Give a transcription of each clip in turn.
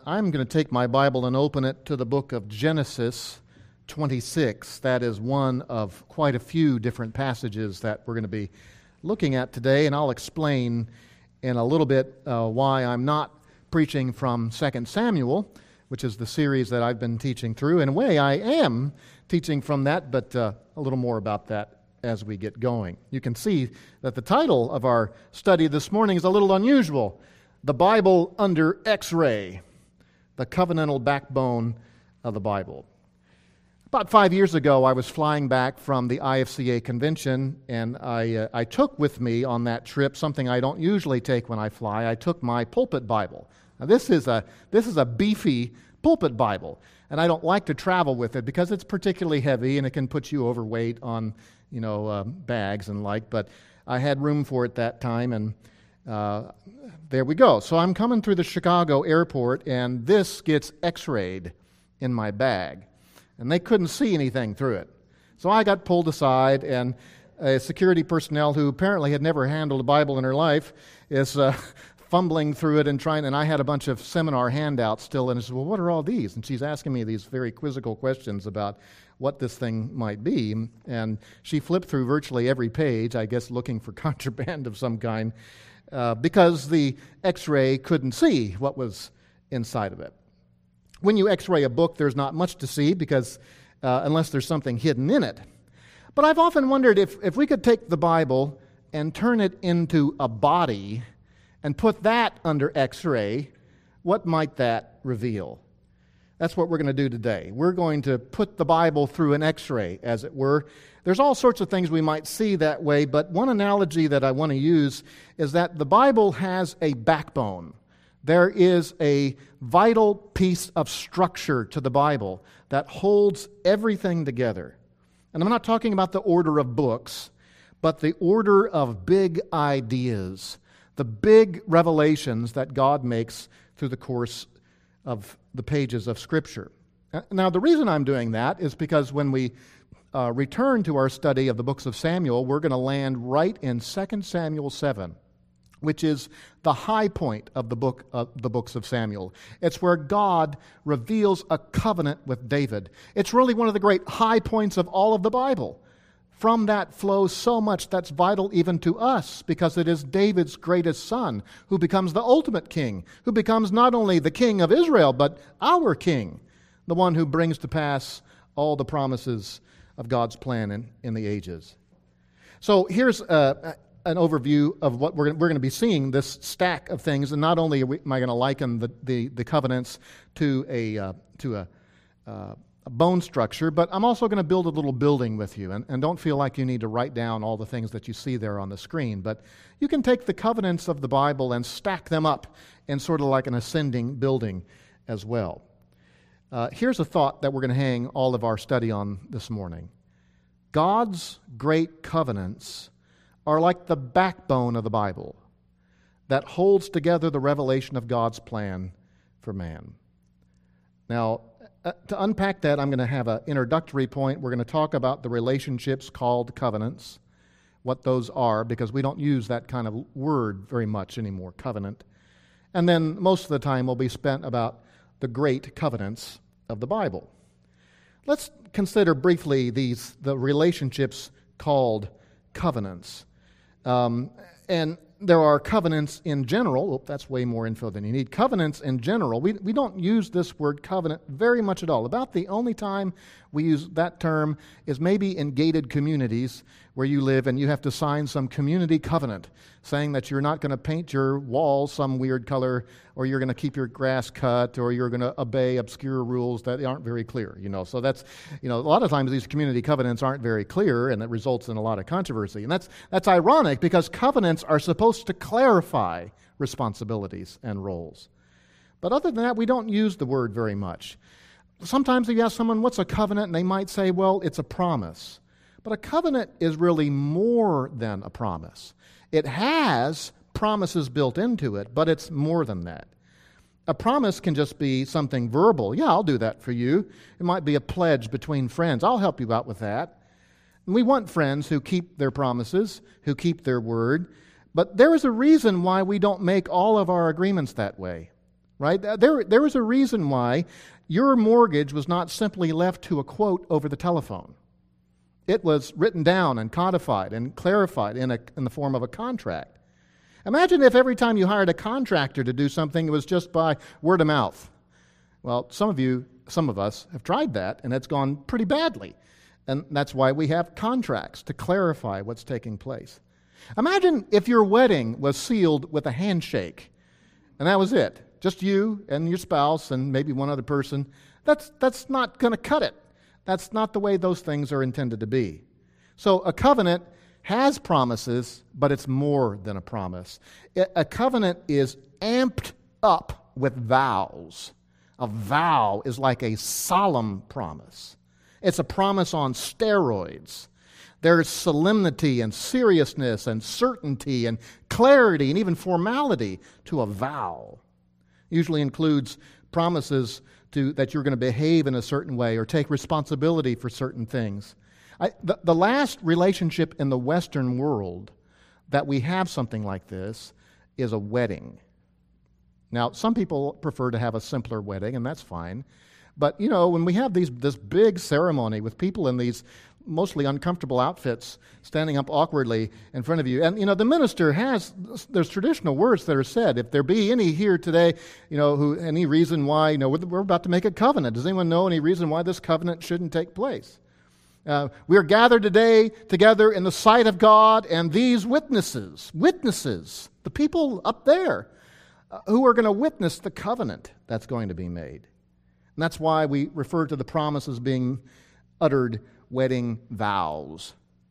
I'm going to take my Bible and open it to the book of Genesis 26. That is one of quite a few different passages that we're going to be looking at today, and I'll explain in a little bit why I'm not preaching from 2 Samuel, which is the series that I've been teaching through. In a way, I am teaching from that, but a little more about that as we get going. You can see that the title of our study this morning is a little unusual. The Bible under X-ray, the covenantal backbone of the Bible. About 5 years ago, I was flying back from the IFCA convention, and I took with me on that trip something I don't usually take when I fly. I took my pulpit Bible. Now, this is a beefy pulpit Bible, and I don't like to travel with it because it's particularly heavy and it can put you overweight on bags and like. But I had room for it that time, and there we go. So I'm coming through the Chicago airport, and this gets X-rayed in my bag. And they couldn't see anything through it. So I got pulled aside, and a security personnel who apparently had never handled a Bible in her life is fumbling through it and I had a bunch of seminar handouts still, and I said, well, what are all these? And she's asking me these very quizzical questions about what this thing might be. And she flipped through virtually every page, I guess looking for contraband of some kind, because the X-ray couldn't see what was inside of it. When you X-ray a book, there's not much to see because unless there's something hidden in it. But I've often wondered if we could take the Bible and turn it into a body and put that under X-ray, what might that reveal? That's what we're going to do today. We're going to put the Bible through an X-ray, as it were. There's all sorts of things we might see that way, but one analogy that I want to use is that the Bible has a backbone. There is a vital piece of structure to the Bible that holds everything together. And I'm not talking about the order of books, but the order of big ideas, the big revelations that God makes through the course of the pages of Scripture. Now, the reason I'm doing that is because when we return to our study of the books of Samuel, we're going to land right in 2 Samuel 7. Which is the high point of the books of Samuel. It's where God reveals a covenant with David. It's really one of the great high points of all of the Bible. From that flows so much that's vital even to us, because it is David's greatest son who becomes the ultimate king, who becomes not only the king of Israel, but our king, the one who brings to pass all the promises of God's plan in the ages. So here's an overview of what we're going to be seeing, this stack of things. And not only am I going to liken the covenants to a bone structure, but I'm also going to build a little building with you. And don't feel like you need to write down all the things that you see there on the screen. But you can take the covenants of the Bible and stack them up in sort of like an ascending building as well. Here's a thought that we're going to hang all of our study on this morning. God's great covenants are like the backbone of the Bible that holds together the revelation of God's plan for man. Now, to unpack that, I'm going to have an introductory point. We're going to talk about the relationships called covenants, what those are, because we don't use that kind of word very much anymore, covenant. And then most of the time will be spent about the great covenants of the Bible. Let's consider briefly the relationships called covenants. And there are covenants in general. Oh, that's way more info than you need. Covenants in general. We don't use this word covenant very much at all. About the only time we use that term is maybe in gated communities where you live and you have to sign some community covenant saying that you're not going to paint your walls some weird color, or you're going to keep your grass cut, or you're going to obey obscure rules that aren't very clear. So that's, a lot of times these community covenants aren't very clear, and it results in a lot of controversy. And that's ironic, because covenants are supposed to clarify responsibilities and roles. But other than that, we don't use the word very much. Sometimes if you ask someone, what's a covenant? And they might say, well, it's a promise. But a covenant is really more than a promise. It has promises built into it, but it's more than that. A promise can just be something verbal. Yeah, I'll do that for you. It might be a pledge between friends. I'll help you out with that. And we want friends who keep their promises, who keep their word. But there is a reason why we don't make all of our agreements that way. right? There was a reason why your mortgage was not simply left to a quote over the telephone. It was written down and codified and clarified in the form of a contract. Imagine if every time you hired a contractor to do something, it was just by word of mouth. Well, some of us have tried that, and it's gone pretty badly. And that's why we have contracts, to clarify what's taking place. Imagine if your wedding was sealed with a handshake, and that was it. Just you and your spouse and maybe one other person. That's not going to cut it. That's not the way those things are intended to be. So a covenant has promises, but it's more than a promise. A covenant is amped up with vows. A vow is like a solemn promise. It's a promise on steroids. There's solemnity and seriousness and certainty and clarity and even formality to a vow. Usually includes promises that you're going to behave in a certain way or take responsibility for certain things. The last relationship in the Western world that we have something like this is a wedding. Now, some people prefer to have a simpler wedding, and that's fine. But, when we have this big ceremony with people in these mostly uncomfortable outfits standing up awkwardly in front of you, and, the minister there's traditional words that are said. If there be any here today, any reason why, we're about to make a covenant. Does anyone know any reason why this covenant shouldn't take place? We are gathered today together in the sight of God, and these witnesses, the people up there, who are going to witness the covenant that's going to be made. And that's why we refer to the promise as being uttered wedding vows.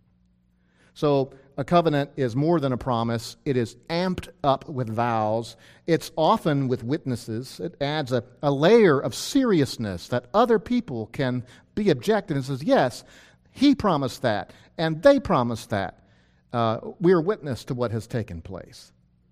So a covenant is more than a promise. It is amped up with vows. It's often with witnesses. It adds a layer of seriousness that other people can be objective and says, yes, he promised that, and they promised that. We're witness to what has taken place.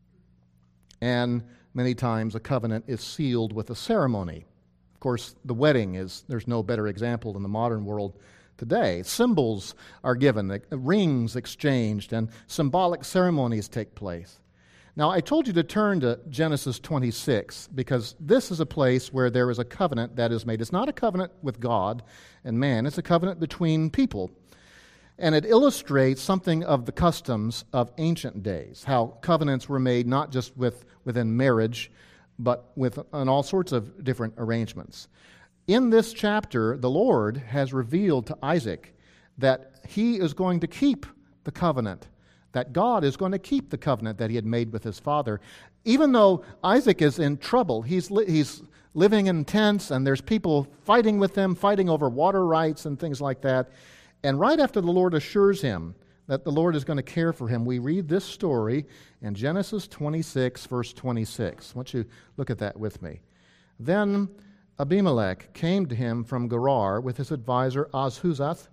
And many times a covenant is sealed with a ceremony. Of course, the wedding there's no better example in the modern world today. Symbols are given, rings exchanged, and symbolic ceremonies take place. Now, I told you to turn to Genesis 26 because this is a place where there is a covenant that is made. It's not a covenant with God and man. It's a covenant between people. And it illustrates something of the customs of ancient days, how covenants were made not just within marriage, but on all sorts of different arrangements. In this chapter, the Lord has revealed to Isaac that he is going to keep the covenant, that God is going to keep the covenant that he had made with his father. Even though Isaac is in trouble, he's living in tents, and there's people fighting with him, fighting over water rights and things like that. And right after the Lord assures him that the Lord is going to care for him, we read this story in Genesis 26, verse 26. I want you to look at that with me. Then Abimelech came to him from Gerar with his advisor Ahuzath,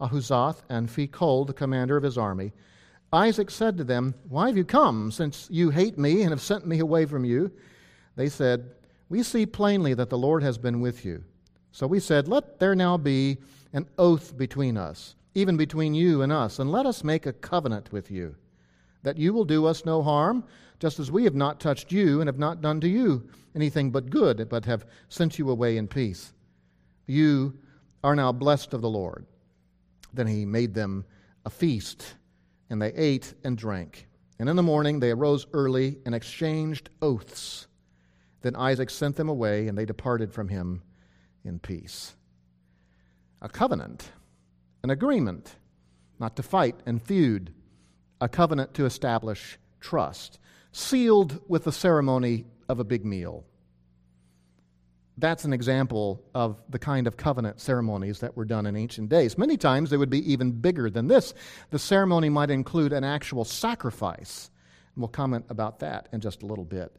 and Phicol, the commander of his army. Isaac said to them, "Why have you come, since you hate me and have sent me away from you?" They said, "We see plainly that the Lord has been with you." So we said, "Let there now be an oath between us, even between you and us, and let us make a covenant with you, that you will do us no harm, just as we have not touched you and have not done to you anything but good, but have sent you away in peace. You are now blessed of the Lord." Then he made them a feast, and they ate and drank. And in the morning they arose early and exchanged oaths. Then Isaac sent them away, and they departed from him in peace. A covenant, an agreement, not to fight and feud, a covenant to establish trust, sealed with the ceremony of a big meal. That's an example of the kind of covenant ceremonies that were done in ancient days. Many times they would be even bigger than this. The ceremony might include an actual sacrifice. And we'll comment about that in just a little bit.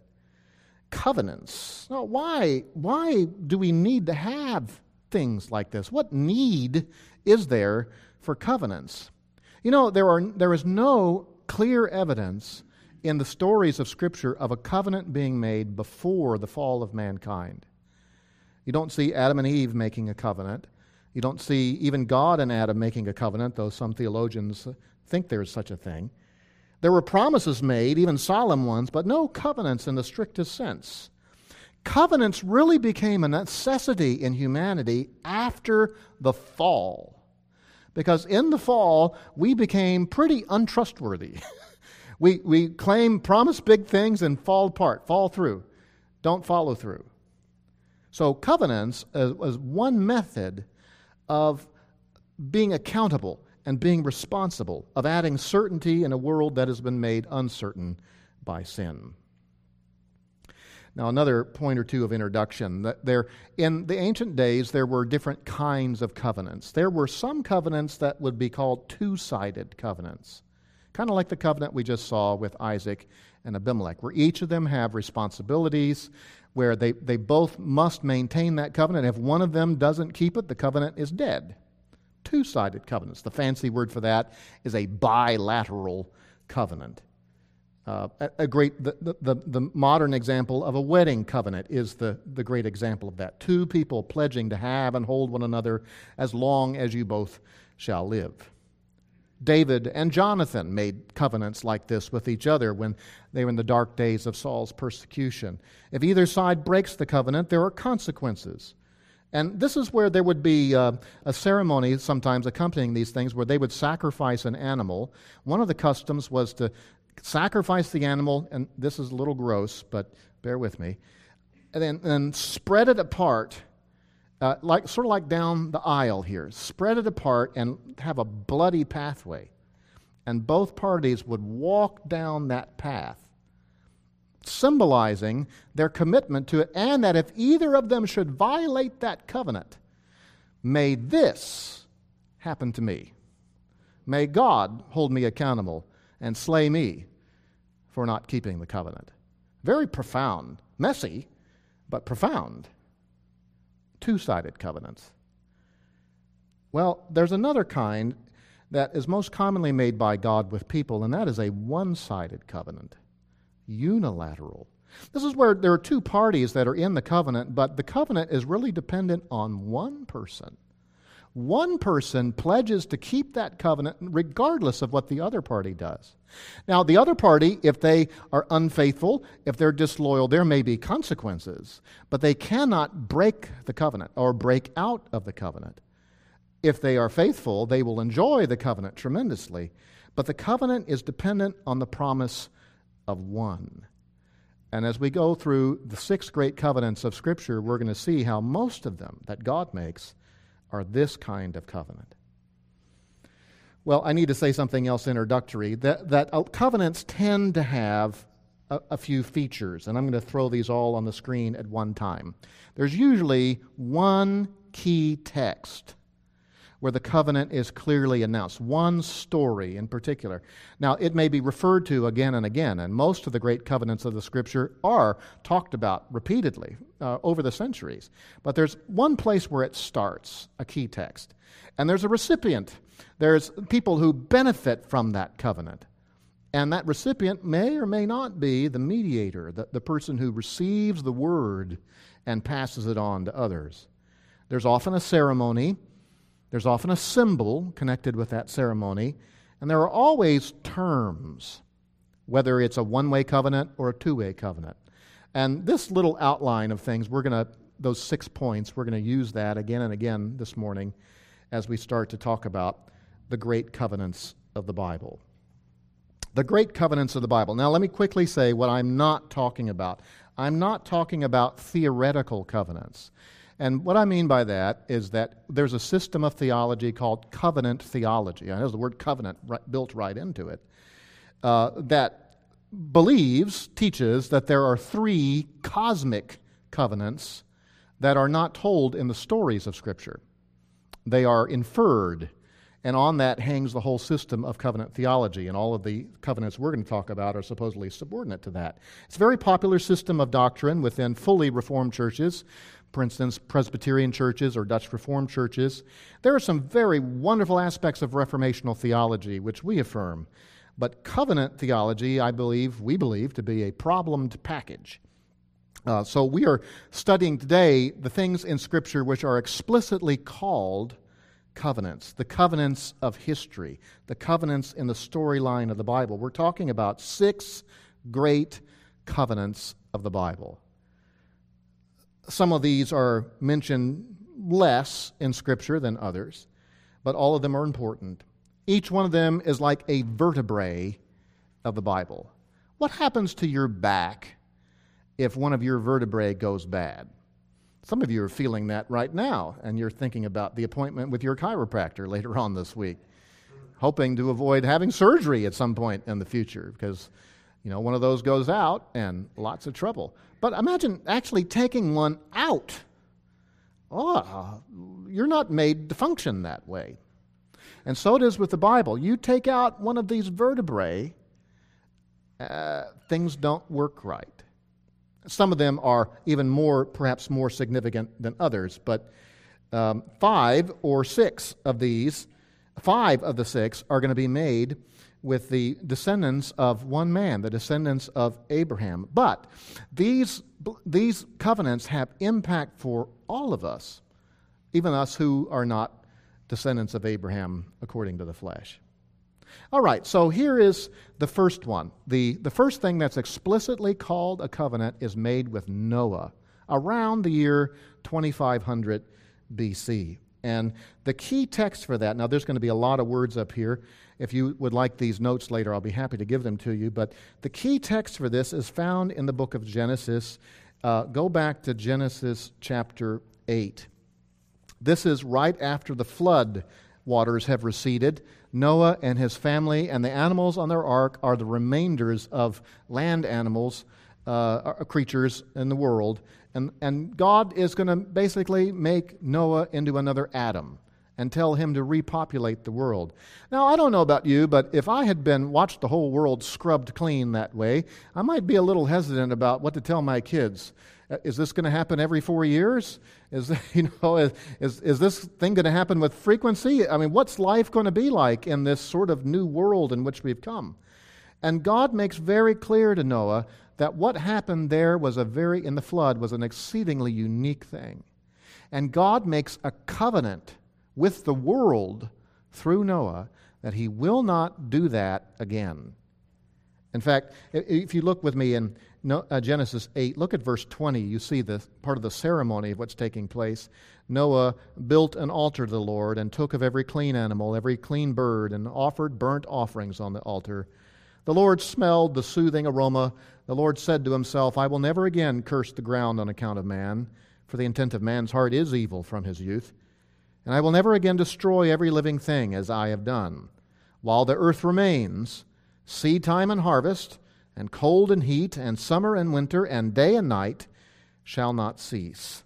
Covenants. Now, why do we need to have things like this? What need is there for covenants? There is no clear evidence in the stories of Scripture of a covenant being made before the fall of mankind. You don't see Adam and Eve making a covenant. You don't see even God and Adam making a covenant, though some theologians think there's such a thing. There were promises made, even solemn ones, but no covenants in the strictest sense. Covenants really became a necessity in humanity after the fall. Because in the fall, we became pretty untrustworthy. We claim, promise big things and fall apart, fall through, don't follow through. So covenants was one method of being accountable and being responsible, of adding certainty in a world that has been made uncertain by sin. Now, another point or two of introduction. That in the ancient days, there were different kinds of covenants. There were some covenants that would be called two-sided covenants, kind of like the covenant we just saw with Isaac and Abimelech, where each of them have responsibilities, where they both must maintain that covenant. If one of them doesn't keep it, the covenant is dead. Two-sided covenants. The fancy word for that is a bilateral covenant. The modern example of a wedding covenant is the great example of that. Two people pledging to have and hold one another as long as you both shall live. David and Jonathan made covenants like this with each other when they were in the dark days of Saul's persecution. If either side breaks the covenant, there are consequences. And this is where there would be a ceremony sometimes accompanying these things where they would sacrifice an animal. One of the customs was to sacrifice the animal, and this is a little gross, but bear with me, and then spread it apart, sort of like down the aisle here. Spread it apart and have a bloody pathway. And both parties would walk down that path, symbolizing their commitment to it, and that if either of them should violate that covenant, may this happen to me. May God hold me accountable and slay me for not keeping the covenant. Very profound, messy, but profound. Two-sided covenants. Well, there's another kind that is most commonly made by God with people, and that is a one-sided covenant. Unilateral. This is where there are two parties that are in the covenant, but the covenant is really dependent on one person. One person pledges to keep that covenant regardless of what the other party does. Now, the other party, if they are unfaithful, if they're disloyal, there may be consequences, but they cannot break the covenant or break out of the covenant. If they are faithful, they will enjoy the covenant tremendously, but the covenant is dependent on the promise of one. And as we go through the 6 great covenants of Scripture, we're going to see how most of them that God makes are this kind of covenant. Well, I need to say something else introductory, that covenants tend to have a few features, and I'm going to throw these all on the screen at one time. There's usually one key text where the covenant is clearly announced, one story in particular. Now, it may be referred to again and again, and most of the great covenants of the Scripture are talked about repeatedly over the centuries. But there's one place where it starts, a key text, and there's a recipient. There's people who benefit from that covenant. And that recipient may or may not be the mediator, the person who receives the word and passes it on to others. There's often a ceremony. There's often a symbol connected with that ceremony, and there are always terms, whether it's a one-way covenant or a two-way covenant. And this little outline of things, those 6 points, we're going to use that again and again this morning as we start to talk about the great covenants of the Bible. The great covenants of the Bible. Now, let me quickly say what I'm not talking about. I'm not talking about theoretical covenants. And what I mean by that is that there's a system of theology called covenant theology. It has the word covenant built right into it. That teaches that there are 3 cosmic covenants that are not told in the stories of Scripture. They are inferred, and on that hangs the whole system of covenant theology, and all of the covenants we're going to talk about are supposedly subordinate to that. It's a very popular system of doctrine within fully Reformed churches. For instance, Presbyterian churches or Dutch Reformed churches. There are some very wonderful aspects of reformational theology which we affirm. But covenant theology, we believe to be a problemed package. So we are studying today the things in Scripture which are explicitly called covenants, the covenants of history, the covenants in the storyline of the Bible. We're talking about 6 great covenants of the Bible. Some of these are mentioned less in Scripture than others, but all of them are important. Each one of them is like a vertebrae of the Bible. What happens to your back if one of your vertebrae goes bad? Some of you are feeling that right now, and you're thinking about the appointment with your chiropractor later on this week, hoping to avoid having surgery at some point in the future because, one of those goes out and lots of trouble. But imagine actually taking one out. Oh, you're not made to function that way. And so it is with the Bible. You take out one of these vertebrae, things don't work right. Some of them are even perhaps more significant than others, but 5 or 6 of these, 5 of the 6 are going to be made with the descendants of one man, the descendants of Abraham. But these covenants have impact for all of us, even us who are not descendants of Abraham according to the flesh. All right, so here is the first one. The first thing that's explicitly called a covenant is made with Noah around the year 2500 BC. And the key text for that, now there's going to be a lot of words up here. If you would like these notes later, I'll be happy to give them to you. But the key text for this is found in the book of Genesis. Go back to Genesis chapter 8. This is right after the flood waters have receded. Noah and his family and the animals on their ark are the remainders of land animals, creatures in the world. And God is going to basically make Noah into another Adam and tell him to repopulate the world. Now, I don't know about you, but if I had watched the whole world scrubbed clean that way, I might be a little hesitant about what to tell my kids. Is this going to happen every 4 years? Is this thing going to happen with frequency? I mean, what's life going to be like in this sort of new world in which we've come? And God makes very clear to Noah that what happened there in the flood was an exceedingly unique thing. And God makes a covenant with the world through Noah that he will not do that again. In fact, if you look with me in Genesis 8, look at verse 20. You see the part of the ceremony of what's taking place. Noah built an altar to the Lord and took of every clean animal, every clean bird, and offered burnt offerings on the altar. The Lord smelled the soothing aroma. The Lord said to himself, I will never again curse the ground on account of man, for the intent of man's heart is evil from his youth. And I will never again destroy every living thing as I have done. While the earth remains, seed time and harvest, and cold and heat, and summer and winter, and day and night shall not cease.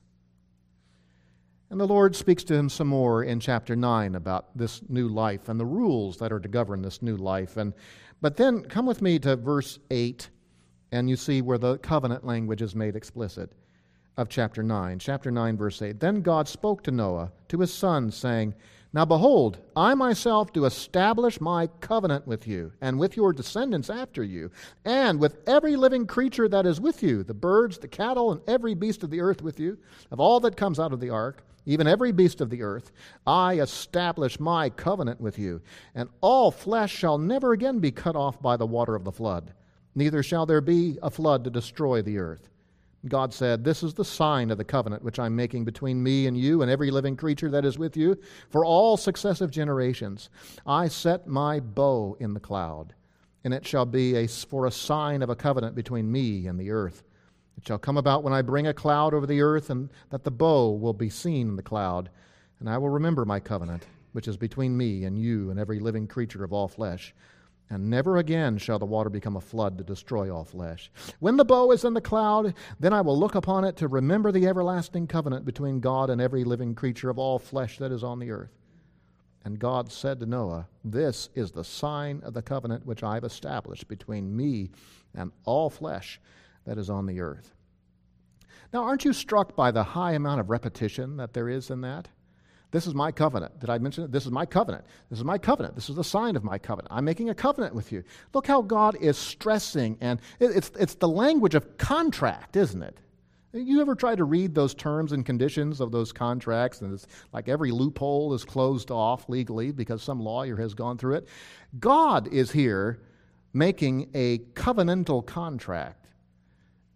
And the Lord speaks to him some more in chapter 9 about this new life and the rules that are to govern this new life. But then come with me to verse 8, and you see where the covenant language is made explicit of chapter 9. Chapter 9, verse 8. Then God spoke to Noah, to his sons, saying, Now behold, I myself do establish my covenant with you, and with your descendants after you, and with every living creature that is with you, the birds, the cattle, and every beast of the earth with you, of all that comes out of the ark, even every beast of the earth, I establish my covenant with you, and all flesh shall never again be cut off by the water of the flood, neither shall there be a flood to destroy the earth. God said, This is the sign of the covenant which I'm making between me and you and every living creature that is with you for all successive generations. I set my bow in the cloud, and it shall be for a sign of a covenant between me and the earth. It shall come about when I bring a cloud over the earth, and that the bow will be seen in the cloud. And I will remember my covenant, which is between me and you and every living creature of all flesh. And never again shall the water become a flood to destroy all flesh. When the bow is in the cloud, then I will look upon it to remember the everlasting covenant between God and every living creature of all flesh that is on the earth. And God said to Noah, This is the sign of the covenant which I have established between me and all flesh that is on the earth. Now, aren't you struck by the high amount of repetition that there is in that? This is my covenant. Did I mention it? This is my covenant. This is my covenant. This is the sign of my covenant. I'm making a covenant with you. Look how God is stressing, and it's the language of contract, isn't it? You ever try to read those terms and conditions of those contracts, and it's like every loophole is closed off legally because some lawyer has gone through it? God is here making a covenantal contract.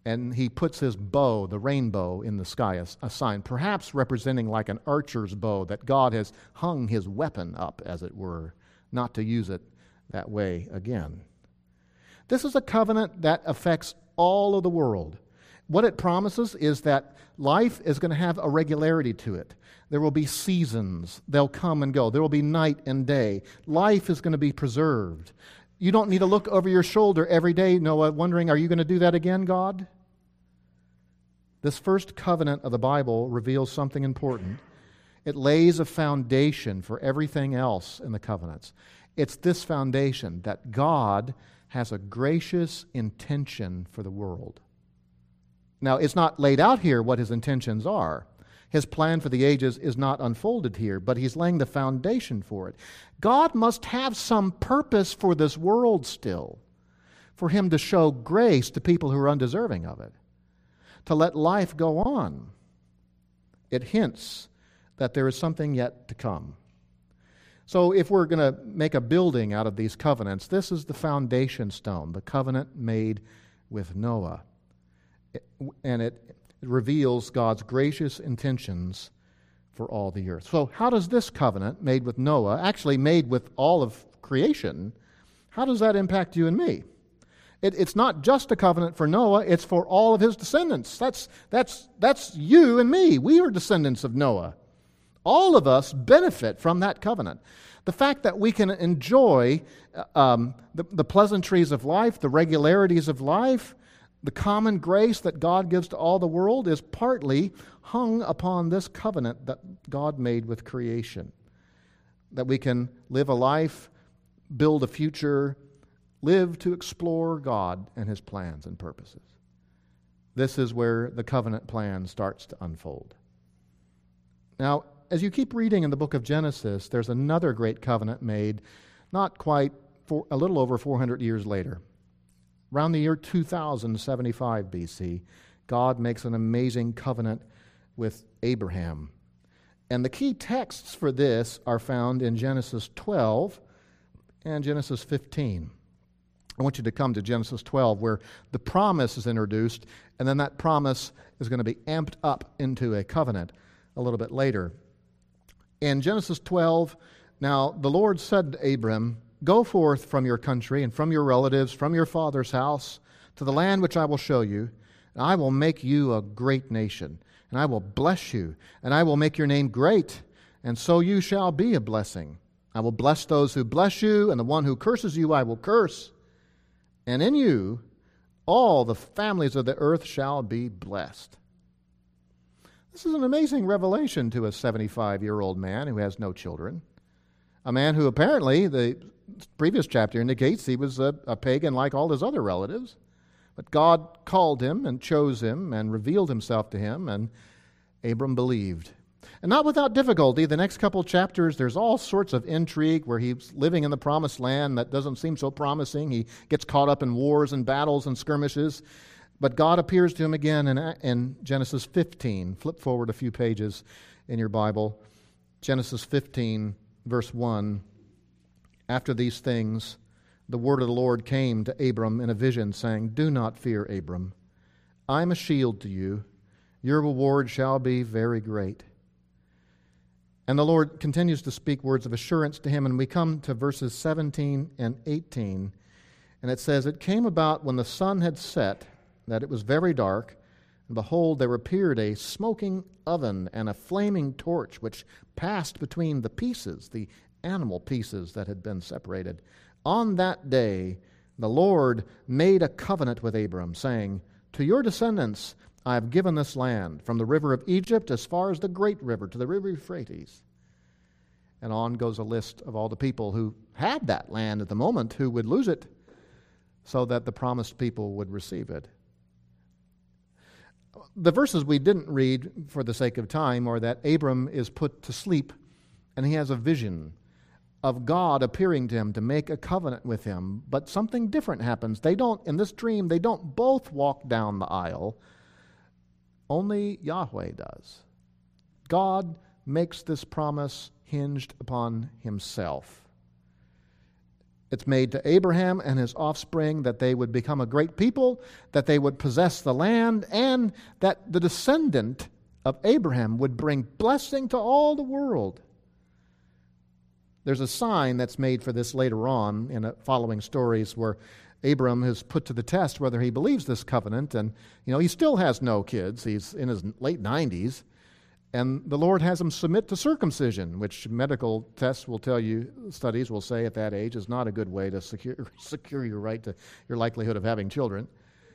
And he puts his bow, the rainbow, in the sky, a sign, perhaps representing like an archer's bow, that God has hung his weapon up, as it were, not to use it that way again. This is a covenant that affects all of the world. What it promises is that life is going to have a regularity to it. There will be seasons. They'll come and go. There will be night and day. Life is going to be preserved. You don't need to look over your shoulder every day, Noah, wondering, are you going to do that again, God? This first covenant of the Bible reveals something important. It lays a foundation for everything else in the covenants. It's this foundation that God has a gracious intention for the world. Now, it's not laid out here what his intentions are. His plan for the ages is not unfolded here, but he's laying the foundation for it. God must have some purpose for this world still, for him to show grace to people who are undeserving of it, to let life go on. It hints that there is something yet to come. So if we're going to make a building out of these covenants, this is the foundation stone, the covenant made with Noah. And it reveals God's gracious intentions for all the earth. So how does this covenant made with Noah, actually made with all of creation, how does that impact you and me? It's not just a covenant for Noah, it's for all of his descendants. That's you and me. We are descendants of Noah. All of us benefit from that covenant. The fact that we can enjoy the pleasantries of life, the regularities of life, the common grace that God gives to all the world is partly hung upon this covenant that God made with creation. That we can live a life, build a future, live to explore God and his plans and purposes. This is where the covenant plan starts to unfold. Now, as you keep reading in the book of Genesis, there's another great covenant made not quite a little over 400 years later. Around the year 2075 BC, God makes an amazing covenant with Abraham. And the key texts for this are found in Genesis 12 and Genesis 15. I want you to come to Genesis 12, where the promise is introduced, and then that promise is going to be amped up into a covenant a little bit later. In Genesis 12, now the Lord said to Abram, "Go forth from your country and from your relatives, from your father's house, to the land which I will show you, and I will make you a great nation, and I will bless you, and I will make your name great, and so you shall be a blessing. I will bless those who bless you, and the one who curses you I will curse. And in you all the families of the earth shall be blessed." This is an amazing revelation to a 75-year-old man who has no children. A man who apparently, the previous chapter indicates, he was a pagan like all his other relatives. But God called him and chose him and revealed himself to him, and Abram believed. And not without difficulty, the next couple chapters, there's all sorts of intrigue where he's living in the promised land that doesn't seem so promising. He gets caught up in wars and battles and skirmishes. But God appears to him again in Genesis 15. Flip forward a few pages in your Bible. Genesis 15, verse 1. After these things, the word of the Lord came to Abram in a vision, saying, "Do not fear, Abram. I am a shield to you. Your reward shall be very great." And the Lord continues to speak words of assurance to him, and we come to verses 17 and 18. And it says, "It came about when the sun had set, that it was very dark, and behold, there appeared a smoking oven and a flaming torch, which passed between the pieces, the animal pieces that had been separated. On that day, the Lord made a covenant with Abram, saying, 'To your descendants I have given this land, from the river of Egypt as far as the great river, to the river Euphrates.'" And on goes a list of all the people who had that land at the moment who would lose it, so that the promised people would receive it. The verses we didn't read for the sake of time are that Abram is put to sleep and he has a vision of God appearing to him to make a covenant with him. But something different happens. In this dream, they don't both walk down the aisle. Only Yahweh does. God makes this promise hinged upon himself. It's made to Abraham and his offspring that they would become a great people, that they would possess the land, and that the descendant of Abraham would bring blessing to all the world. There's a sign that's made for this later on in following stories where Abram is put to the test whether he believes this covenant, and he still has no kids. He's in his late 90s, and the Lord has him submit to circumcision, which medical tests will tell you, studies will say at that age is not a good way to secure your right to your likelihood of having children.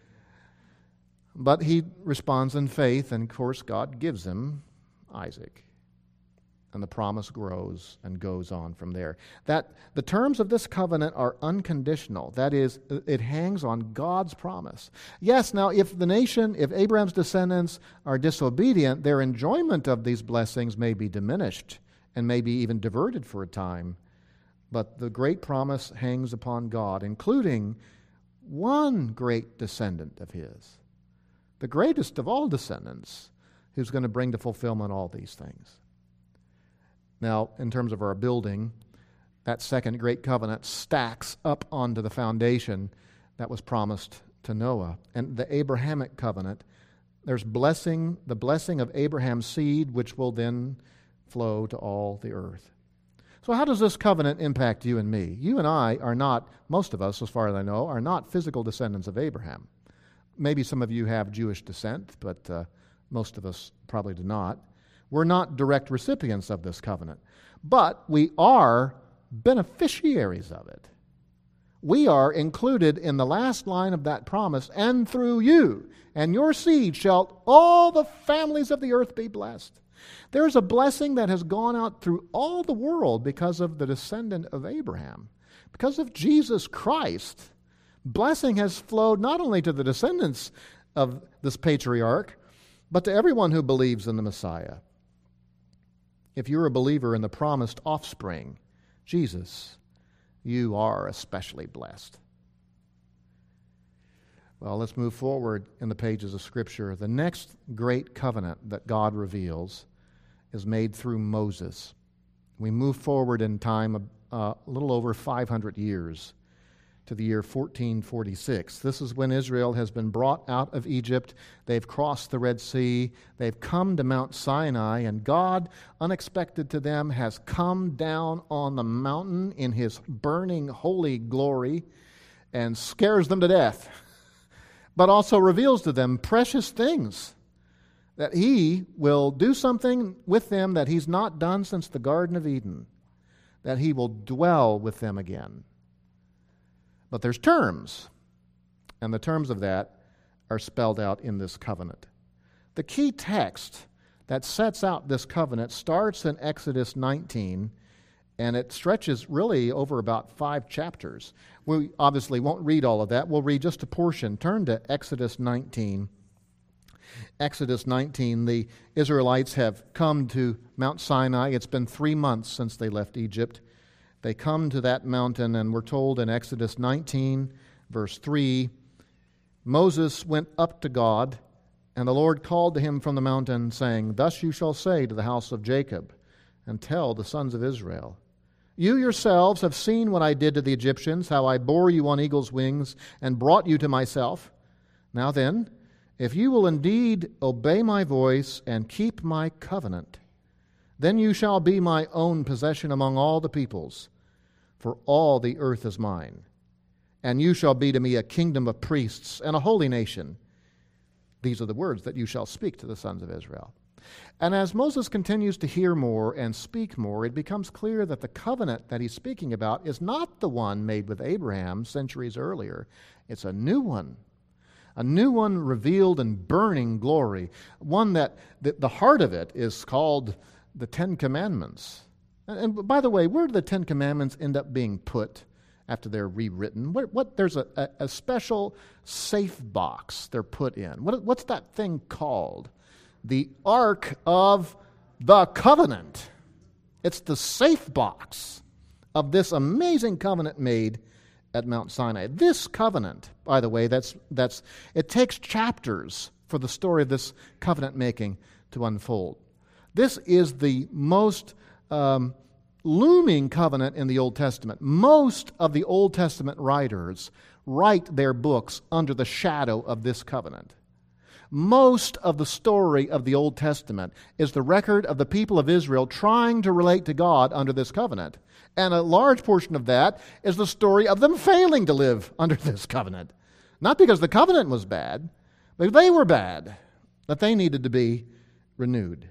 But he responds in faith, and of course God gives him Isaac. And the promise grows and goes on from there. That the terms of this covenant are unconditional. That is, it hangs on God's promise. Yes, now if Abraham's descendants are disobedient, their enjoyment of these blessings may be diminished and may be even diverted for a time. But the great promise hangs upon God, including one great descendant of his, the greatest of all descendants, who's going to bring to fulfillment all these things. Now, in terms of our building, that second great covenant stacks up onto the foundation that was promised to Noah. And the Abrahamic covenant, there's the blessing of Abraham's seed, which will then flow to all the earth. So how does this covenant impact you and me? You and I are not, most of us, as far as I know, are not physical descendants of Abraham. Maybe some of you have Jewish descent, but most of us probably do not. We're not direct recipients of this covenant, but we are beneficiaries of it. We are included in the last line of that promise, and through you and your seed shall all the families of the earth be blessed. There is a blessing that has gone out through all the world because of the descendant of Abraham. Because of Jesus Christ, blessing has flowed not only to the descendants of this patriarch, but to everyone who believes in the Messiah. If you're a believer in the promised offspring, Jesus, you are especially blessed. Well, let's move forward in the pages of Scripture. The next great covenant that God reveals is made through Moses. We move forward in time a little over 500 years to the year 1446. This is when Israel has been brought out of Egypt. They've crossed the Red Sea. They've come to Mount Sinai, and God, unexpected to them, has come down on the mountain in his burning holy glory and scares them to death, but also reveals to them precious things, that he will do something with them that he's not done since the Garden of Eden, that he will dwell with them again. But there's terms, and the terms of that are spelled out in this covenant. The key text that sets out this covenant starts in Exodus 19, and it stretches really over about 5 chapters. We obviously won't read all of that. We'll read just a portion. Turn to Exodus 19. Exodus 19, the Israelites have come to Mount Sinai. It's been 3 months since they left Egypt. They come to that mountain, and we're told in Exodus 19, verse 3, Moses went up to God, and the Lord called to him from the mountain, saying, Thus you shall say to the house of Jacob, and tell the sons of Israel, You yourselves have seen what I did to the Egyptians, how I bore you on eagle's wings, and brought you to myself. Now then, if you will indeed obey my voice and keep my covenant, then you shall be my own possession among all the peoples, for all the earth is mine. And you shall be to me a kingdom of priests and a holy nation. These are the words that you shall speak to the sons of Israel. And as Moses continues to hear more and speak more, it becomes clear that the covenant that he's speaking about is not the one made with Abraham centuries earlier. It's a new one revealed in burning glory, one that the heart of it is called the Ten Commandments. And by the way, where do the Ten Commandments end up being put after they're rewritten? There's a special safe box they're put in. What's that thing called? The Ark of the Covenant. It's the safe box of this amazing covenant made at Mount Sinai. This covenant, by the way, it takes chapters for the story of this covenant making to unfold. This is the most looming covenant in the Old Testament. Most of the Old Testament writers write their books under the shadow of this covenant. Most of the story of the Old Testament is the record of the people of Israel trying to relate to God under this covenant. And a large portion of that is the story of them failing to live under this covenant. Not because the covenant was bad, but they were bad, that they needed to be renewed.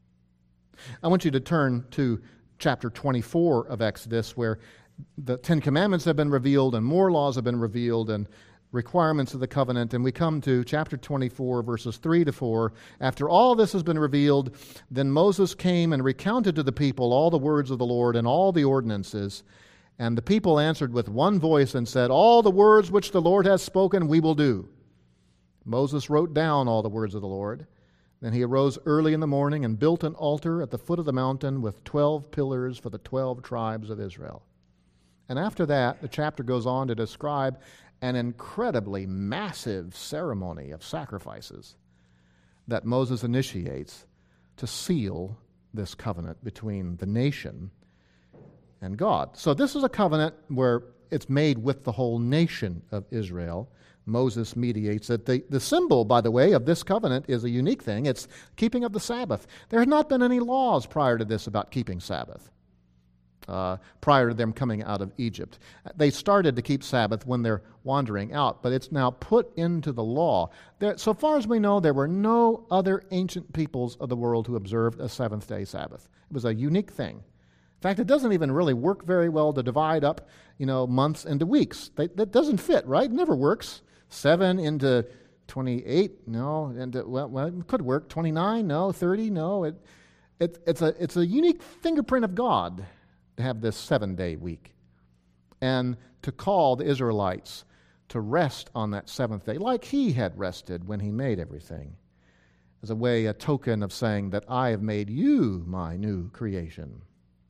I want you to turn to chapter 24 of Exodus, where the Ten Commandments have been revealed and more laws have been revealed and requirements of the covenant. And we come to chapter 24, verses 3 to 4. After all this has been revealed, then Moses came and recounted to the people all the words of the Lord and all the ordinances. And the people answered with one voice and said, "All the words which the Lord has spoken we will do." Moses wrote down all the words of the Lord. Then he arose early in the morning and built an altar at the foot of the mountain with 12 pillars for the 12 tribes of Israel. And after that, the chapter goes on to describe an incredibly massive ceremony of sacrifices that Moses initiates to seal this covenant between the nation and God. So this is a covenant where it's made with the whole nation of Israel. Moses mediates it. The symbol, by the way, of this covenant is a unique thing. It's keeping of the Sabbath. There had not been any laws prior to this about keeping Sabbath, prior to them coming out of Egypt. They started to keep Sabbath when they're wandering out, but it's now put into the law. So far as we know, there were no other ancient peoples of the world who observed a seventh-day Sabbath. It was a unique thing. In fact, it doesn't even really work very well to divide up, months into weeks. That doesn't fit, right? It never works. 7 into 28, no. Well, it could work. 29, no. 30, no. It's a unique fingerprint of God to have this 7-day week and to call the Israelites to rest on that seventh day, like He had rested when He made everything, as a token of saying that I have made you my new creation.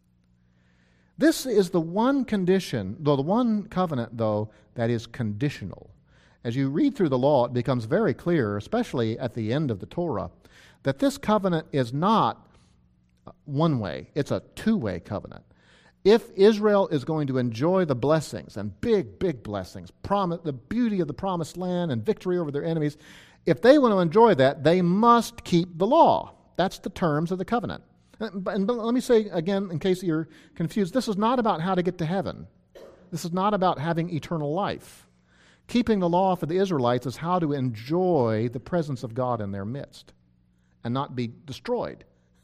This is the one condition, the one covenant, though, that is conditional. As you read through the law, it becomes very clear, especially at the end of the Torah, that this covenant is not one way. It's a two-way covenant. If Israel is going to enjoy the blessings, and big, big blessings, the beauty of the promised land and victory over their enemies, if they want to enjoy that, they must keep the law. That's the terms of the covenant. And let me say again, in case you're confused, this is not about how to get to heaven. This is not about having eternal life. Keeping the law for the Israelites is how to enjoy the presence of God in their midst and not be destroyed.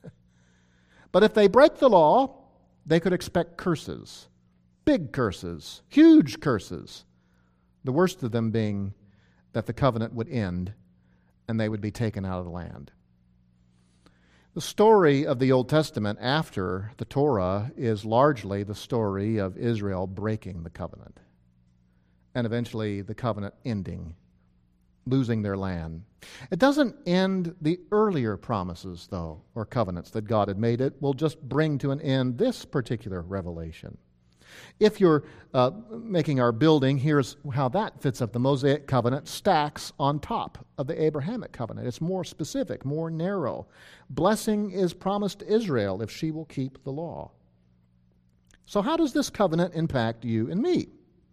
But if they break the law, they could expect curses, big curses, huge curses, the worst of them being that the covenant would end and they would be taken out of the land. The story of the Old Testament after the Torah is largely the story of Israel breaking the covenant and eventually the covenant ending, losing their land. It doesn't end the earlier promises, though, or covenants that God had made. It will just bring to an end this particular revelation. If you're making our building, here's how that fits up. The Mosaic covenant stacks on top of the Abrahamic covenant. It's more specific, more narrow. Blessing is promised to Israel if she will keep the law. So how does this covenant impact you and me?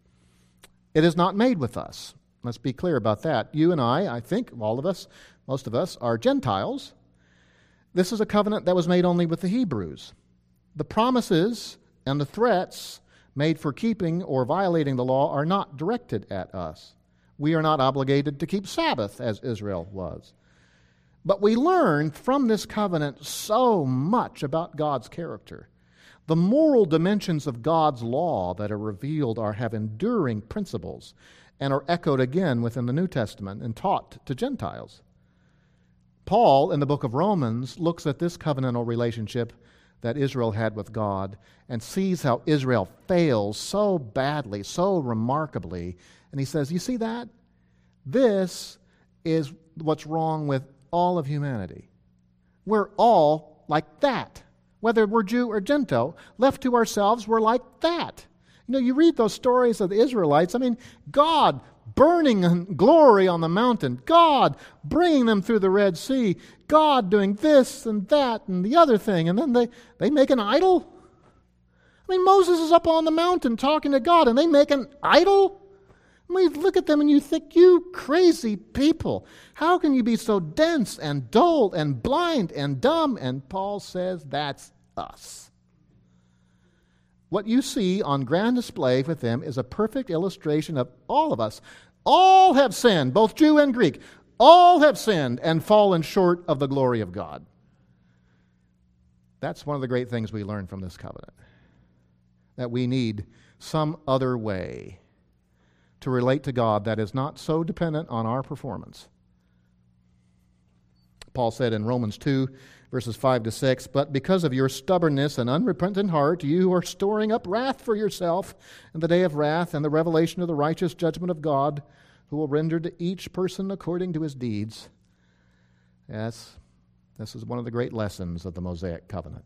It is not made with us. Let's be clear about that. You and I think all of us, most of us, are Gentiles. This is a covenant that was made only with the Hebrews. The promises and the threats made for keeping or violating the law are not directed at us. We are not obligated to keep Sabbath as Israel was. But we learn from this covenant so much about God's character. The moral dimensions of God's law that are revealed have enduring principles and are echoed again within the New Testament and taught to Gentiles. Paul, in the book of Romans, looks at this covenantal relationship that Israel had with God and sees how Israel fails so badly, so remarkably. And he says, you see that? This is what's wrong with all of humanity. We're all like that. Whether we're Jew or Gentile, left to ourselves, we're like that. You read those stories of the Israelites. God burning in glory on the mountain, God bringing them through the Red Sea, God doing this and that and the other thing, and then they make an idol. I mean, Moses is up on the mountain talking to God, and they make an idol? I mean, look at them and you think, you crazy people. How can you be so dense and dull and blind and dumb? And Paul says, that's us. What you see on grand display with them is a perfect illustration of all of us. All have sinned, both Jew and Greek. All have sinned and fallen short of the glory of God. That's one of the great things we learn from this covenant. That we need some other way to relate to God that is not so dependent on our performance. Paul said in Romans 2, verses 5 to 6, "But because of your stubbornness and unrepentant heart, you are storing up wrath for yourself in the day of wrath and the revelation of the righteous judgment of God, who will render to each person according to his deeds." Yes, this is one of the great lessons of the Mosaic covenant.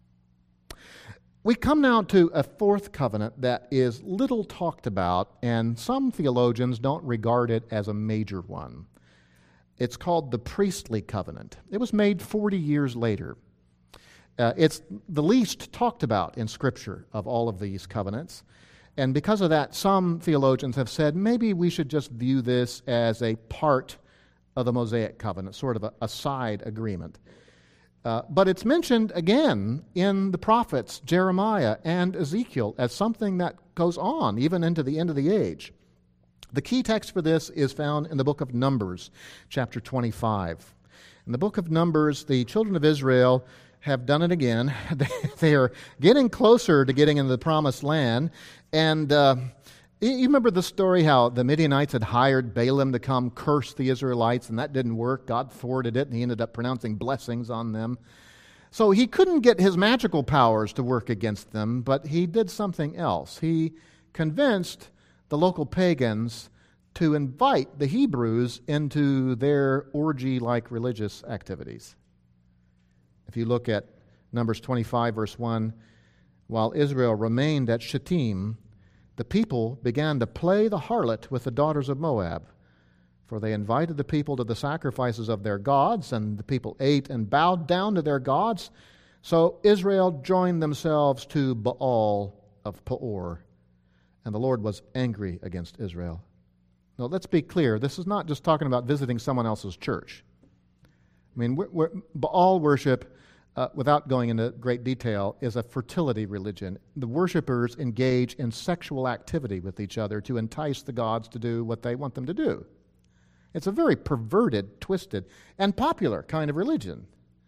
We come now to a fourth covenant that is little talked about, and some theologians don't regard it as a major one. It's called the priestly covenant. It was made 40 years later. It's the least talked about in Scripture of all of these covenants. And because of that, some theologians have said maybe we should just view this as a part of the Mosaic covenant, sort of a side agreement. But it's mentioned again in the prophets, Jeremiah and Ezekiel, as something that goes on even into the end of the age. The key text for this is found in the book of Numbers, chapter 25. In the book of Numbers, the children of Israel have done it again. They are getting closer to getting into the promised land. And you remember the story how the Midianites had hired Balaam to come curse the Israelites, and that didn't work. God thwarted it, and he ended up pronouncing blessings on them. So he couldn't get his magical powers to work against them, but he did something else. He convinced the local pagans to invite the Hebrews into their orgy-like religious activities. If you look at Numbers 25, verse 1, "While Israel remained at Shittim, the people began to play the harlot with the daughters of Moab, for they invited the people to the sacrifices of their gods, and the people ate and bowed down to their gods. So Israel joined themselves to Baal of Peor, and the Lord was angry against Israel." Now, let's be clear. This is not just talking about visiting someone else's church. I mean, Baal worship, without going into great detail, is a fertility religion. The worshipers engage in sexual activity with each other to entice the gods to do what they want them to do. It's a very perverted, twisted, and popular kind of religion.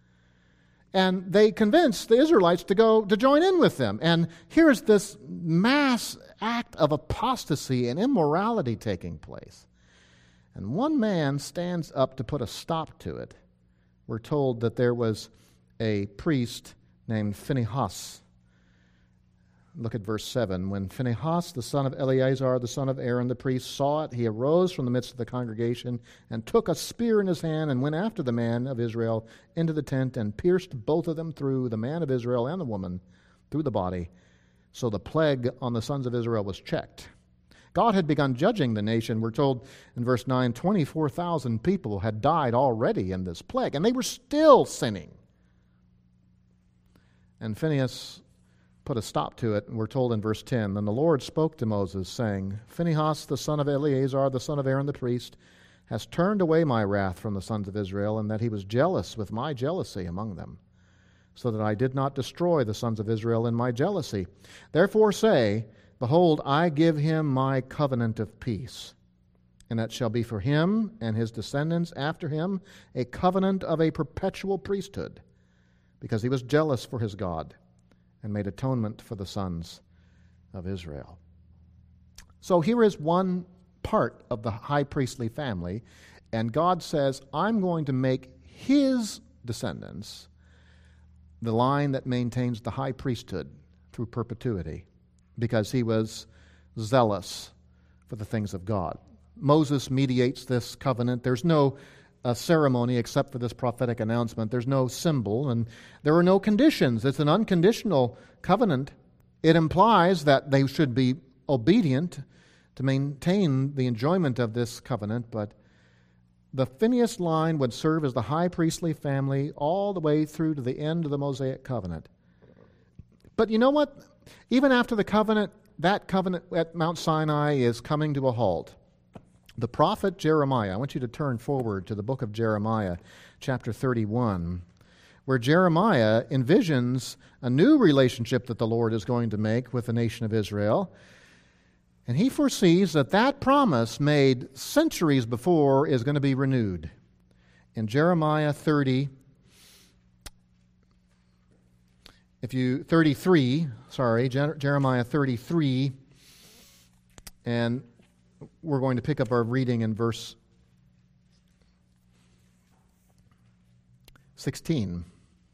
And they convinced the Israelites to join in with them. And here's this mass act of apostasy and immorality taking place. And one man stands up to put a stop to it. We're told that there was a priest named Phinehas. Look at verse 7. "When Phinehas, the son of Eleazar, the son of Aaron, the priest, saw it, he arose from the midst of the congregation and took a spear in his hand and went after the man of Israel into the tent and pierced both of them through, the man of Israel and the woman, through the body. So the plague on the sons of Israel was checked." God had begun judging the nation. We're told in verse 9, 24,000 people had died already in this plague, and they were still sinning. And Phinehas put a stop to it, and we're told in verse 10, "Then the Lord spoke to Moses, saying, Phinehas, the son of Eleazar, the son of Aaron the priest, has turned away my wrath from the sons of Israel, and that he was jealous with my jealousy among them, so that I did not destroy the sons of Israel in my jealousy. Therefore say, Behold, I give him my covenant of peace, and that shall be for him and his descendants after him a covenant of a perpetual priesthood, because he was jealous for his God, and made atonement for the sons of Israel." So here is one part of the high priestly family, and God says, I'm going to make his descendants the line that maintains the high priesthood through perpetuity, because he was zealous for the things of God. Moses mediates this covenant. There's no ceremony except for this prophetic announcement. There's no symbol, and there are no conditions. It's an unconditional covenant. It implies that they should be obedient to maintain the enjoyment of this covenant, but the Phinehas line would serve as the high priestly family all the way through to the end of the Mosaic covenant. But you know what? even after the covenant, that covenant at Mount Sinai is coming to a halt, the prophet Jeremiah, I want you to turn forward to the book of Jeremiah, chapter 31, where Jeremiah envisions a new relationship that the Lord is going to make with the nation of Israel. And he foresees that that promise made centuries before is going to be renewed. In Jeremiah 33, Jeremiah 33, and we're going to pick up our reading in verse 16.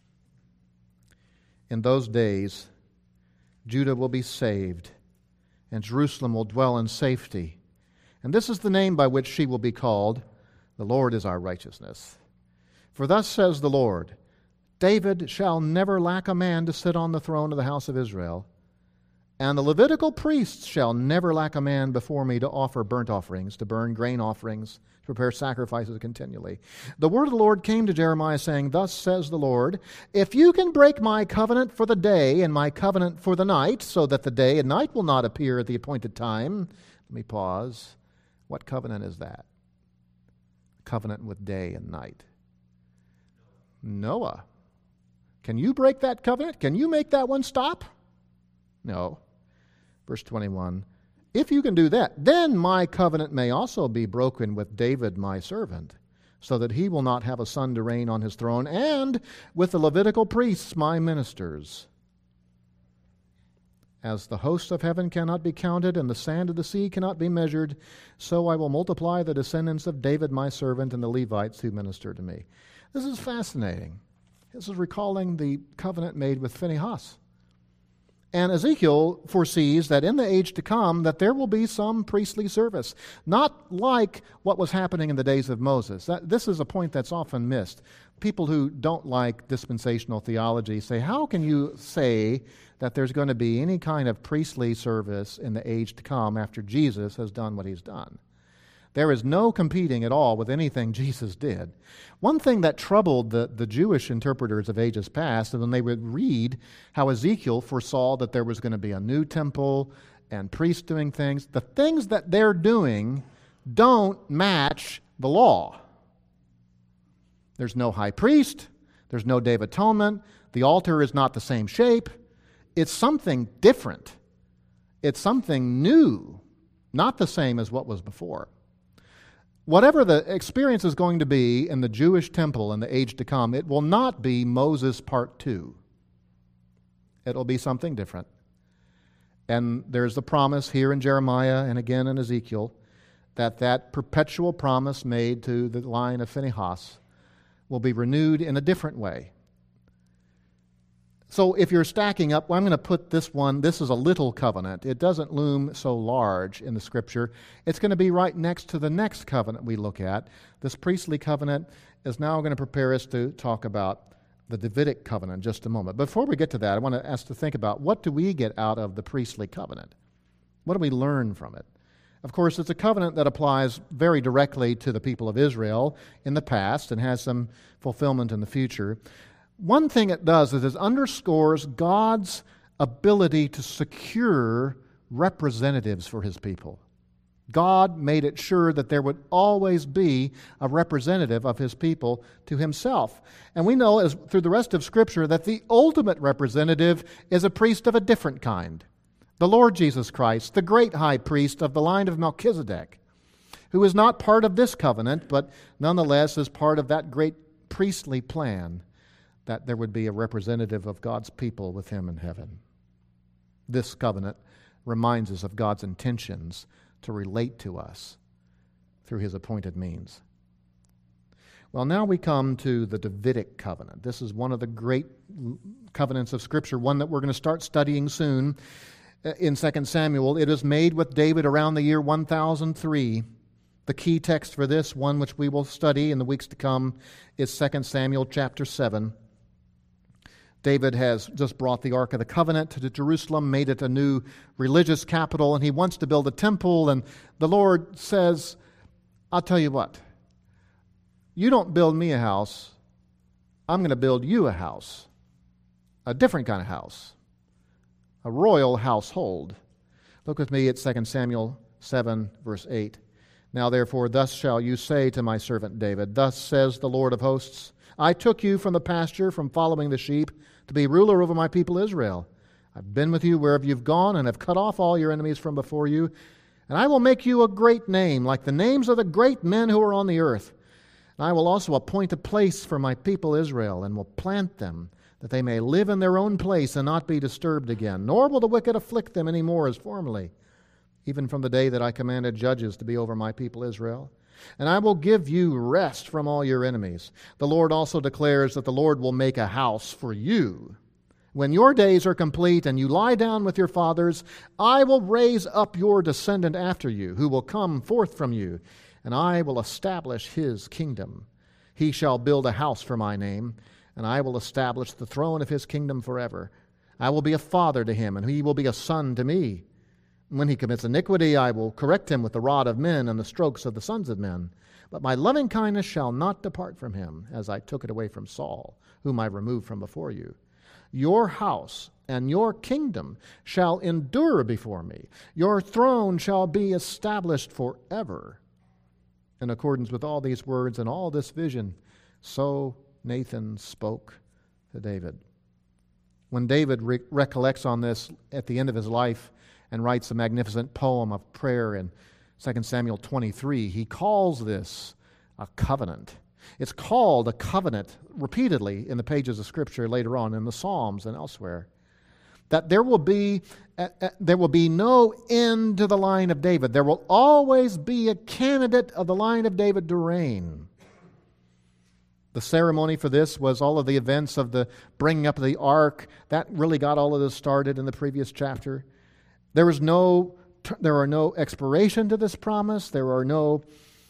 In those days, Judah will be saved, and Jerusalem will dwell in safety. And this is the name by which she will be called, the Lord is our righteousness. For thus says the Lord, David shall never lack a man to sit on the throne of the house of Israel, and the Levitical priests shall never lack a man before me to offer burnt offerings, to burn grain offerings, to prepare sacrifices continually. The word of the Lord came to Jeremiah, saying, Thus says the Lord, if you can break my covenant for the day and my covenant for the night, so that the day and night will not appear at the appointed time. Let me pause. What covenant is that? Covenant with day and night. Noah. Can you break that covenant? Can you make that one stop? No. Verse 21, if you can do that, then my covenant may also be broken with David my servant, so that he will not have a son to reign on his throne, and with the Levitical priests my ministers. As the hosts of heaven cannot be counted, and the sand of the sea cannot be measured, so I will multiply the descendants of David my servant and the Levites who minister to me. This is fascinating. This is recalling the covenant made with Phinehas. And Ezekiel foresees that in the age to come that there will be some priestly service, not like what was happening in the days of Moses. This is a point that's often missed. People who don't like dispensational theology say, how can you say that there's going to be any kind of priestly service in the age to come after Jesus has done what he's done? There is no competing at all with anything Jesus did. One thing that troubled the Jewish interpreters of ages past is when they would read how Ezekiel foresaw that there was going to be a new temple and priests doing things. The things that they're doing don't match the law. There's no high priest. There's no Day of Atonement. The altar is not the same shape. It's something different. It's something new, not the same as what was before. Whatever the experience is going to be in the Jewish temple in the age to come, it will not be Moses Part 2. It will be something different. And there's the promise here in Jeremiah and again in Ezekiel that perpetual promise made to the line of Phinehas will be renewed in a different way. So if you're stacking up, well, I'm going to put this one, this is a little covenant. It doesn't loom so large in the Scripture. It's going to be right next to the next covenant we look at. This priestly covenant is now going to prepare us to talk about the Davidic covenant in just a moment. Before we get to that, I want us to think about what do we get out of the priestly covenant? What do we learn from it? Of course, it's a covenant that applies very directly to the people of Israel in the past and has some fulfillment in the future. One thing it does is it underscores God's ability to secure representatives for his people. God made it sure that there would always be a representative of his people to himself. And we know as through the rest of Scripture that the ultimate representative is a priest of a different kind. The Lord Jesus Christ, the great high priest of the line of Melchizedek, who is not part of this covenant, but nonetheless is part of that great priestly plan that there would be a representative of God's people with him in heaven. This covenant reminds us of God's intentions to relate to us through his appointed means. Well, now we come to the Davidic covenant. This is one of the great covenants of Scripture, one that we're going to start studying soon in 2 Samuel. It is made with David around the year 1003. The key text for this, one which we will study in the weeks to come, is 2 Samuel chapter 7. David has just brought the Ark of the Covenant to Jerusalem, made it a new religious capital, and he wants to build a temple. And the Lord says, I'll tell you what, you don't build me a house, I'm going to build you a house, a different kind of house, a royal household. Look with me at 2 Samuel 7, verse 8. Now therefore, thus shall you say to my servant David, thus says the Lord of hosts, I took you from the pasture, from following the sheep, to be ruler over my people Israel. I've been with you wherever you've gone, and have cut off all your enemies from before you. And I will make you a great name, like the names of the great men who are on the earth. And I will also appoint a place for my people Israel, and will plant them, that they may live in their own place and not be disturbed again. Nor will the wicked afflict them any more as formerly, even from the day that I commanded judges to be over my people Israel. And I will give you rest from all your enemies. The Lord also declares that the Lord will make a house for you. When your days are complete and you lie down with your fathers, I will raise up your descendant after you, who will come forth from you, and I will establish his kingdom. He shall build a house for my name, and I will establish the throne of his kingdom forever. I will be a father to him, and he will be a son to me. When he commits iniquity, I will correct him with the rod of men and the strokes of the sons of men. But my loving kindness shall not depart from him, as I took it away from Saul, whom I removed from before you. Your house and your kingdom shall endure before me. Your throne shall be established forever. In accordance with all these words and all this vision, so Nathan spoke to David. When David recollects on this at the end of his life and writes a magnificent poem of prayer in 2 Samuel 23, he calls this a covenant. It's called a covenant repeatedly in the pages of Scripture later on in the Psalms and elsewhere. That there will be no end to the line of David. There will always be a candidate of the line of David to reign. The ceremony for this was all of the events of the bringing up of the ark. That really got all of this started in the previous chapter. There are no expiration to this promise. There's no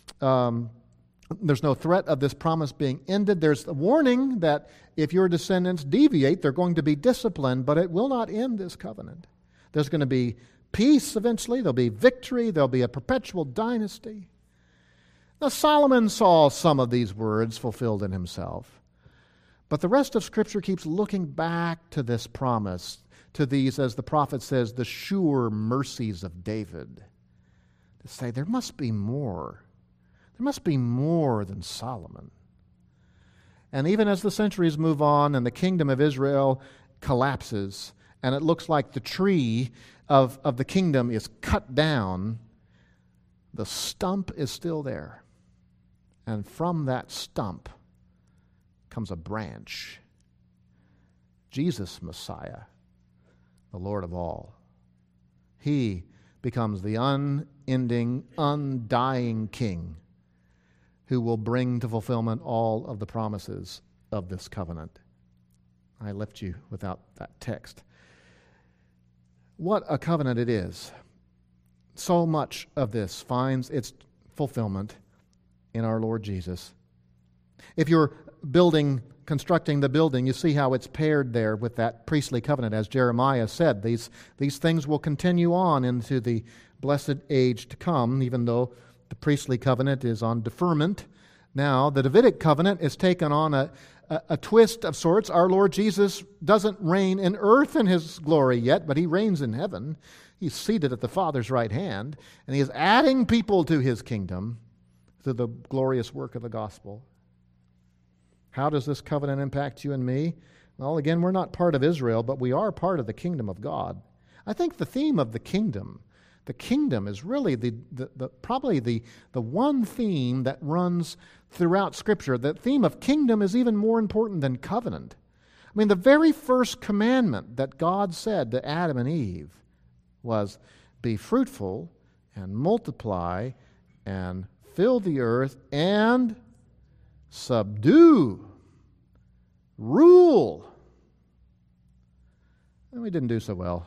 threat of this promise being ended. There's a warning that if your descendants deviate, they're going to be disciplined, but it will not end this covenant. There's going to be peace eventually. There'll be victory. There'll be a perpetual dynasty. Now, Solomon saw some of these words fulfilled in himself, but the rest of Scripture keeps looking back to this promise, to these, as the prophet says, the sure mercies of David, to say there must be more. There must be more than Solomon. And even as the centuries move on and the kingdom of Israel collapses, and it looks like the tree of the kingdom is cut down, the stump is still there. And from that stump comes a branch. Jesus, Messiah, the Lord of all. He becomes the unending, undying King who will bring to fulfillment all of the promises of this covenant. I left you without that text. What a covenant it is. So much of this finds its fulfillment in our Lord Jesus. If you're constructing the building, you see how it's paired there with that priestly covenant. As Jeremiah said, these things will continue on into the blessed age to come, even though the priestly covenant is on deferment. Now, the Davidic covenant is taken on a twist of sorts. Our Lord Jesus doesn't reign in earth in His glory yet, but He reigns in heaven. He's seated at the Father's right hand, and He is adding people to His kingdom through the glorious work of the gospel. How does this covenant impact you and me? Well, again, we're not part of Israel, but we are part of the kingdom of God. I think the theme of the kingdom is really probably the one theme that runs throughout Scripture. The theme of kingdom is even more important than covenant. I mean, the very first commandment that God said to Adam and Eve was, be fruitful and multiply and fill the earth and subdue, rule. And we didn't do so well.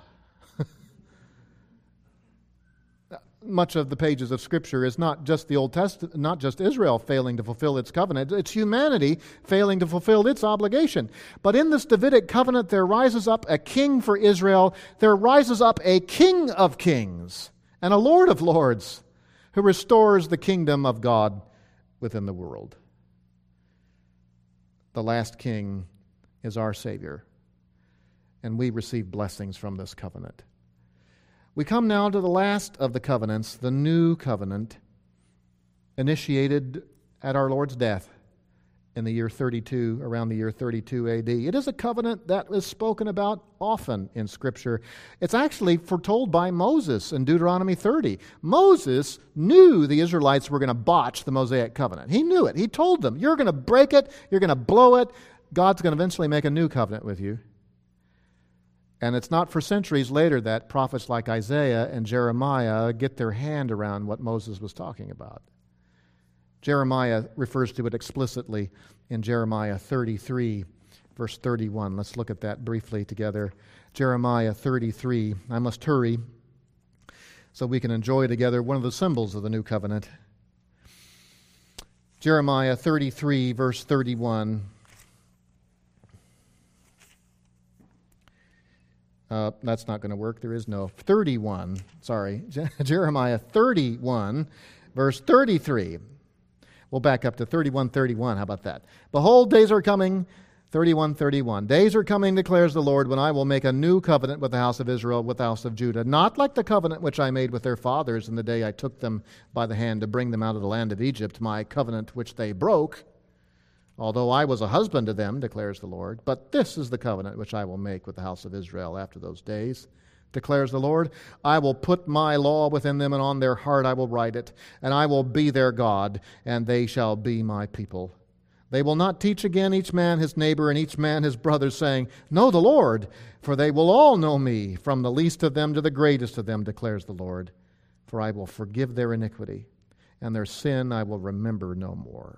Much of the pages of Scripture is not just the Old Testament, not just Israel failing to fulfill its covenant. It's humanity failing to fulfill its obligation. But in this Davidic covenant, there rises up a king for Israel. There rises up a King of kings and a Lord of lords who restores the kingdom of God within the world. The last king is our Savior. and we receive blessings from this covenant. We come now to the last of the covenants, the new covenant, initiated at our Lord's death in the year 32, around the year 32 AD. It is a covenant that is spoken about often in Scripture. It's actually foretold by Moses in Deuteronomy 30. Moses knew the Israelites were going to botch the Mosaic covenant. He knew it. He told them, you're going to break it, you're going to blow it, God's going to eventually make a new covenant with you. And it's not for centuries later that prophets like Isaiah and Jeremiah get their hand around what Moses was talking about. Jeremiah refers to it explicitly in Jeremiah 33, verse 31. Let's look at that briefly together. Jeremiah 33. I must hurry so we can enjoy together one of the symbols of the new covenant. Jeremiah 33, verse 31. That's not going to work. There is no 31. Sorry. Jeremiah 31, verse 33. We'll back up to 31:31. How about that? Behold, days are coming, 31:31. Days are coming, declares the Lord, when I will make a new covenant with the house of Israel, with the house of Judah, not like the covenant which I made with their fathers in the day I took them by the hand to bring them out of the land of Egypt, my covenant which they broke, although I was a husband to them, declares the Lord. But this is the covenant which I will make with the house of Israel after those days, declares the Lord. I will put my law within them, and on their heart I will write it, and I will be their God, and they shall be my people. They will not teach again each man his neighbor and each man his brother, saying, Know the Lord, for they will all know me, from the least of them to the greatest of them, declares the Lord. For I will forgive their iniquity, and their sin I will remember no more.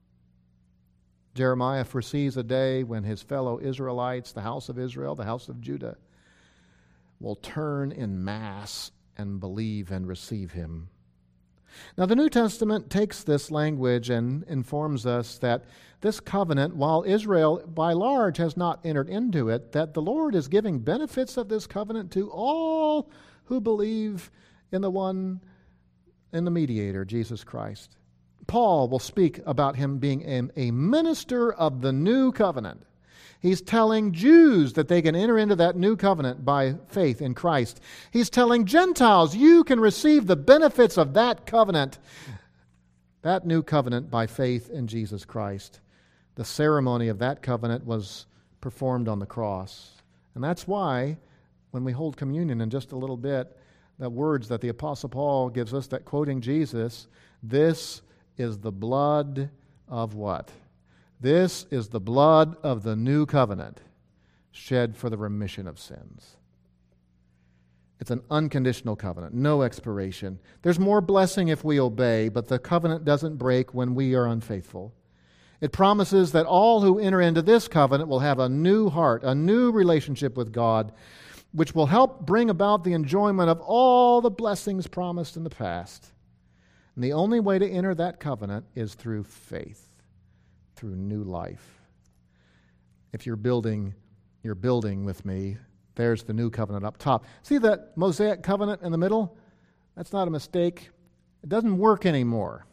Jeremiah foresees a day when his fellow Israelites, the house of Israel, the house of Judah, will turn in mass and believe and receive him. Now, the New Testament takes this language and informs us that this covenant, while Israel by large has not entered into it, that the Lord is giving benefits of this covenant to all who believe in the mediator, Jesus Christ. Paul will speak about him being a minister of the new covenant. He's telling Jews that they can enter into that new covenant by faith in Christ. He's telling Gentiles, you can receive the benefits of that covenant, that new covenant by faith in Jesus Christ. The ceremony of that covenant was performed on the cross. And that's why, when we hold communion in just a little bit, the words that the Apostle Paul gives us, that quoting Jesus, this is the blood of what? This is the blood of the new covenant, shed for the remission of sins. It's an unconditional covenant, no expiration. There's more blessing if we obey, but the covenant doesn't break when we are unfaithful. It promises that all who enter into this covenant will have a new heart, a new relationship with God, which will help bring about the enjoyment of all the blessings promised in the past. And the only way to enter that covenant is through faith, through new life. If you're building with me, there's the new covenant up top. See that Mosaic covenant in the middle? That's not a mistake. It doesn't work anymore.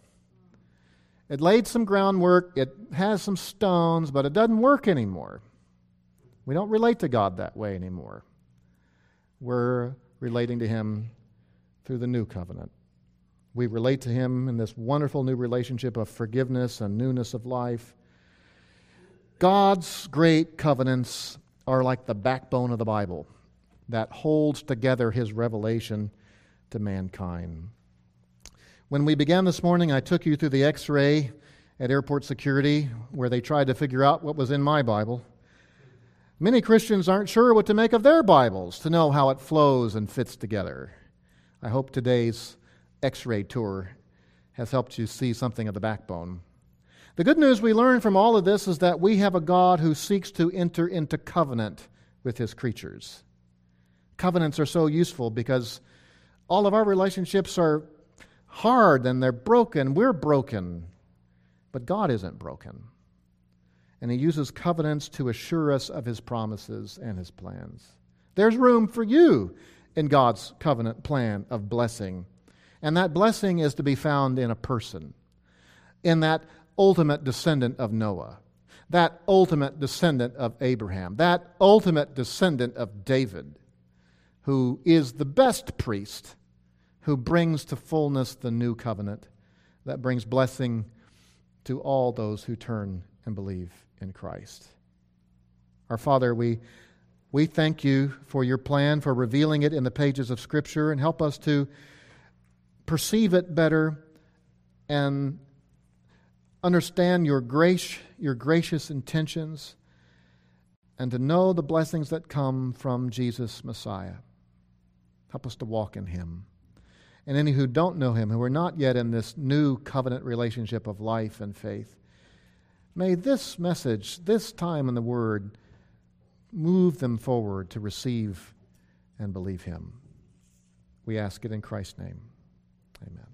It laid some groundwork, it has some stones, but it doesn't work anymore. We don't relate to God that way anymore. We're relating to Him through the new covenant. We relate to Him in this wonderful new relationship of forgiveness and newness of life. God's great covenants are like the backbone of the Bible that holds together His revelation to mankind. When we began this morning, I took you through the X-ray at airport security where they tried to figure out what was in my Bible. Many Christians aren't sure what to make of their Bibles, to know how it flows and fits together. I hope today's X-ray tour has helped you see something of the backbone. The good news we learn from all of this is that we have a God who seeks to enter into covenant with His creatures. Covenants are so useful because all of our relationships are hard and they're broken. We're broken. But God isn't broken. And He uses covenants to assure us of His promises and His plans. There's room for you in God's covenant plan of blessing. And that blessing is to be found in a person, in that ultimate descendant of Noah. that ultimate descendant of Abraham, that ultimate descendant of David, who is the best priest, who brings to fullness the new covenant that brings blessing to all those who turn and believe in Christ. Our Father, we thank you for your plan, for revealing it in the pages of Scripture, and help us to perceive it better and understand your grace, your gracious intentions, and to know the blessings that come from Jesus Messiah. Help us to walk in him. And any who don't know him, who are not yet in this new covenant relationship of life and faith, may this message, this time in the Word, move them forward to receive and believe him. We ask it in Christ's name. Amen.